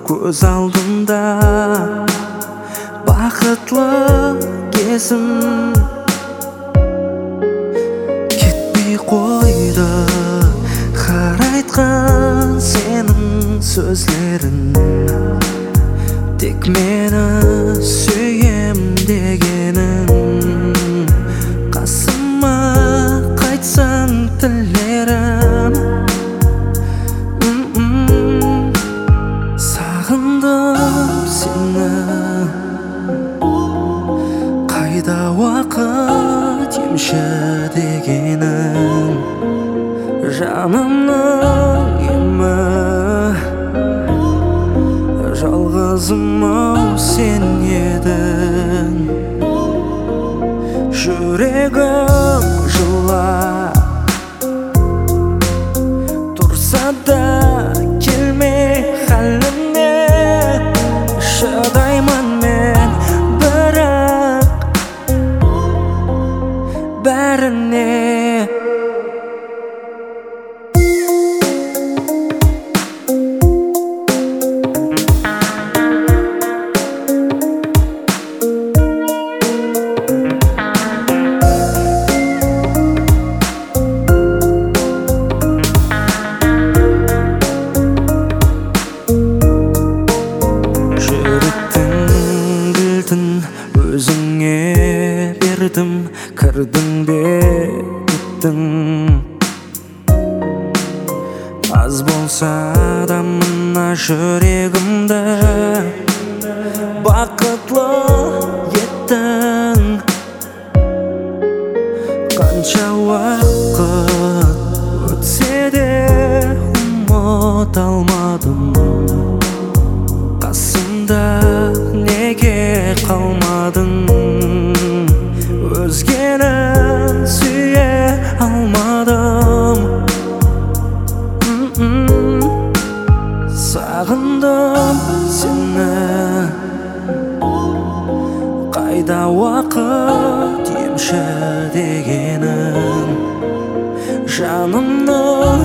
көз алдымда бақытлы кезім кетпей қойды қарайтқан сенің сөзлерің тек мені сүйем дегенің қасыма қайтсаң тілерім сағындым сені қайда уақыт емші дегенің жанымның емі жалғызым-ау сен едің жүрегім жылап тұрса да келмей халіңе шыдаймын мен бірақ бәріне өзіңе бердім кірдің бе кеттің аз болса да мына жүрегімді бақытлы еттің қанша уақыт өтсе де ұмыта алмадым қасымда неге қалмадың өзгені сүйе алмадым сағындым сені қайда уақыт емші дегенің жанымның